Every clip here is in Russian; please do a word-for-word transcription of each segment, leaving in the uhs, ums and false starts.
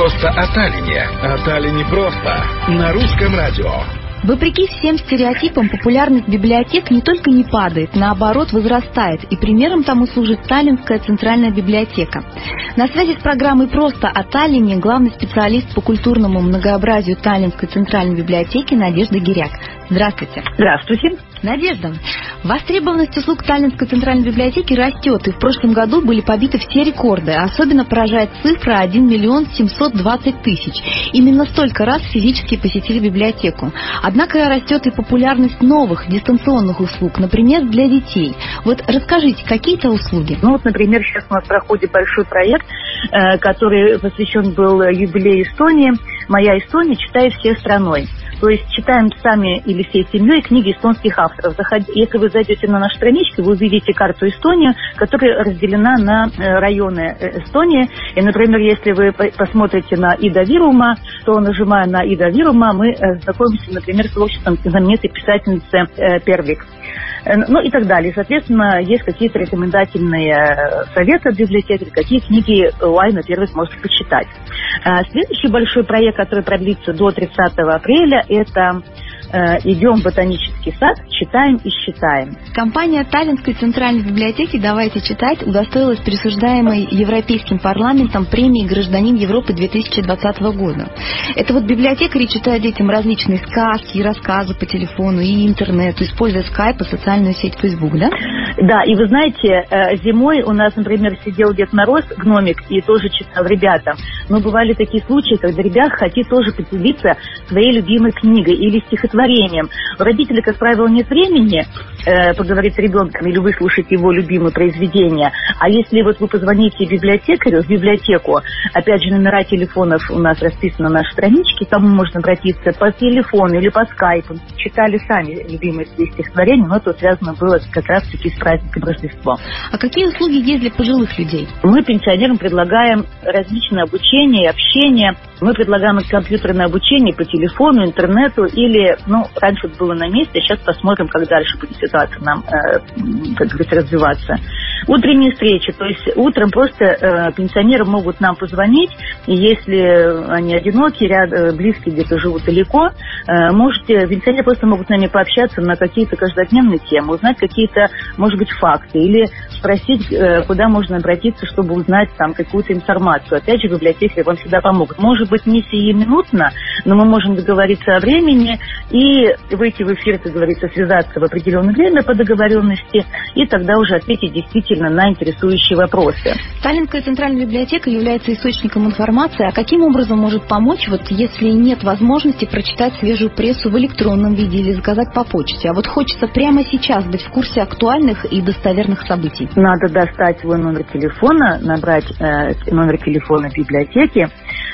Просто о Таллине. О Таллине просто. На Русском радио. Вопреки всем стереотипам, популярность библиотек не только не падает, наоборот, возрастает. И примером тому служит Таллинская центральная библиотека. На связи с программой «Просто о Таллине» главный специалист по культурному многообразию Таллинской центральной библиотеки Надежда Гиряк. Здравствуйте. Здравствуйте. Надежда, востребованность услуг Таллинской центральной библиотеки растет, и в прошлом году были побиты все рекорды. Особенно поражает цифра один миллион семьсот двадцать тысяч. Именно столько раз физически посетили библиотеку. Однако растет и популярность новых дистанционных услуг, например, для детей. Вот расскажите, какие-то услуги? Ну вот, например, сейчас у нас проходит большой проект, который посвящен был юбилею Эстонии. «Моя Эстония. Читает всей страной». То есть читаем сами или всей семьей книги эстонских авторов. Если вы зайдете на нашу страничку, вы увидите карту Эстонии, которая разделена на районы Эстонии. И, например, если вы посмотрите на Ида Вирума, то, нажимая на Ида Вирума, мы знакомимся, например, с творчеством знаменитой писательницы Первик. Ну и так далее. Соответственно, есть какие-то рекомендательные советы от библиотекаря, какие книги онлайн, во-первых, сможете почитать. Следующий большой проект, который продлится до тридцатого апреля, это «Идем в ботанический сад, читаем и считаем». Компания Таллинской центральной библиотеки «Давайте читать» удостоилась присуждаемой Европейским парламентом премии «Гражданин Европы» две тысячи двадцатого года. Это вот библиотекари читают детям различные сказки и рассказы по телефону и интернету, используя скайп и социальную сеть Facebook, да? Да, и вы знаете, зимой у нас, например, сидел Дед Мороз, гномик, и тоже читал ребятам. Но бывали такие случаи, когда ребята хотят тоже поделиться своей любимой книгой или стихотворением. У родителей, как правило, нет времени э, поговорить с ребенком или выслушать его любимые произведения. А если вот вы позвоните библиотекарю в библиотеку, опять же, номера телефонов у нас расписаны на нашей страничке, там можно обратиться по телефону или по скайпу. Читали сами любимые свои стихотворения, но это связано было как раз-таки с праздником Рождества. А какие услуги есть для пожилых людей? Мы пенсионерам предлагаем различные обучения и общение. Мы предлагаем компьютерное обучение по телефону, интернету или, ну, раньше это было на месте, сейчас посмотрим, как дальше будет ситуация нам, э, как говорится, развиваться. Утренние встречи, то есть утром просто э, пенсионеры могут нам позвонить, и если они одиноки, ряд, э, близкие где-то живут далеко, э, можете, пенсионеры просто могут с нами пообщаться на какие-то каждодневные темы, узнать какие-то, может быть, факты, или спросить, э, куда можно обратиться, чтобы узнать там какую-то информацию. Опять же, библиотекари вам всегда помогут. Может быть, не сиюминутно, но мы можем договориться о времени и выйти в эфир, как говорится, связаться в определенное время по договоренности, и тогда уже ответить действительно на интересующие вопросы. Таллинская центральная библиотека является источником информации. А каким образом может помочь, вот если нет возможности прочитать свежую прессу в электронном виде или заказать по почте? А вот хочется прямо сейчас быть в курсе актуальных и достоверных событий. Надо достать свой номер телефона, набрать э, номер телефона библиотеки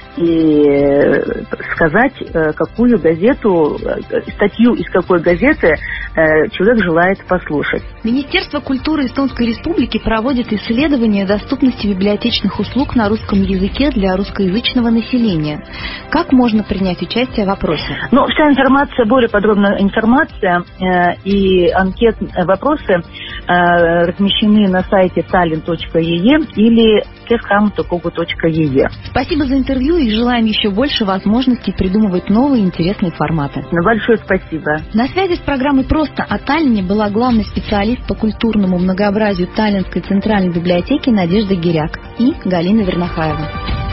и сказать, какую газету, статью из какой газеты человек желает послушать. Министерство культуры Эстонской Республики проводит исследование доступности библиотечных услуг на русском языке для русскоязычного населения. Как можно принять участие в опросе? Ну, вся информация, более подробная информация и анкет, вопросы размещены на сайте tallinn точка e e или кескам точка когу точка e e. Спасибо за интервью и желаем еще больше возможностей придумывать новые интересные форматы. Большое спасибо. На связи с программой «Просто о Таллине» была главный специалист по культурному многообразию Таллинской центральной библиотеки Надежда Гиряк и Галина Вернахаева.